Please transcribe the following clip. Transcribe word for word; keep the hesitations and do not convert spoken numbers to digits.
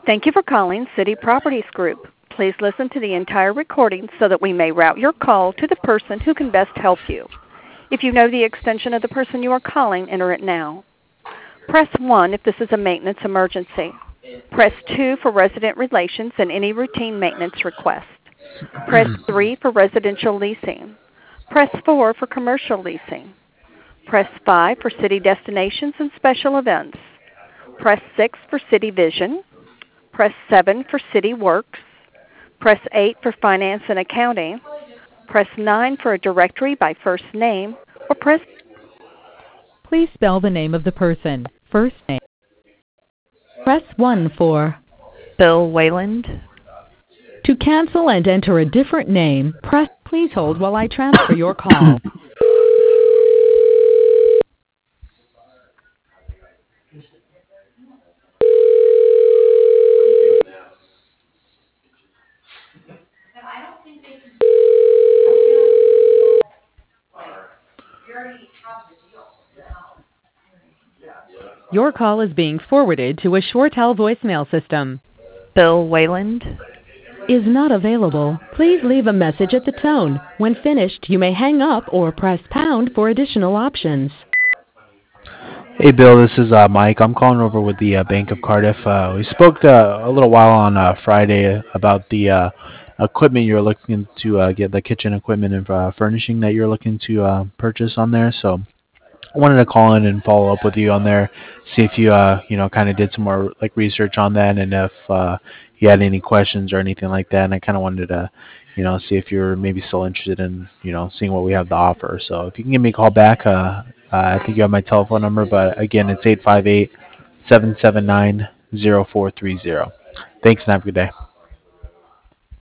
Thank you for calling City Properties Group. Please listen to the entire recording so that we may route your call to the person who can best help you. If you know the extension of the person you are calling, enter it now. Press one if this is a maintenance emergency. Press two for resident relations and any routine maintenance request. Press three for residential leasing. Press four for commercial leasing. Press five for city destinations and special events. Press six for city vision. Press seven for city works. Press eight for finance and accounting. Press nine for a directory by first name, or press... Please spell the name of the person. First name. Press one for Bill Wayland. To cancel and enter a different name, press... Please hold while I transfer your call. Your call is being forwarded to a ShoreTel voicemail system. Bill Wayland is not available. Please leave a message at the tone. When finished, you may hang up or press pound for additional options. Hey Bill, this is uh, Mike. I'm calling over with the uh, Bank of Cardiff. Uh, we spoke uh, a little while on uh, Friday about the uh, equipment you're looking to uh, get, the kitchen equipment and uh, furnishing that you're looking to uh, purchase on there. So I wanted to call in and follow up with you on there, see if you uh, you know kind of did some more like research on that, and if uh, you had any questions or anything like that. And I kind of wanted to you know see if you're maybe still interested in you know seeing what we have to offer. So if you can give me a call back. Uh, Uh, I think you have my telephone number, but again, it's eight five eight, seven seven nine, zero four three zero. Thanks and have a good day.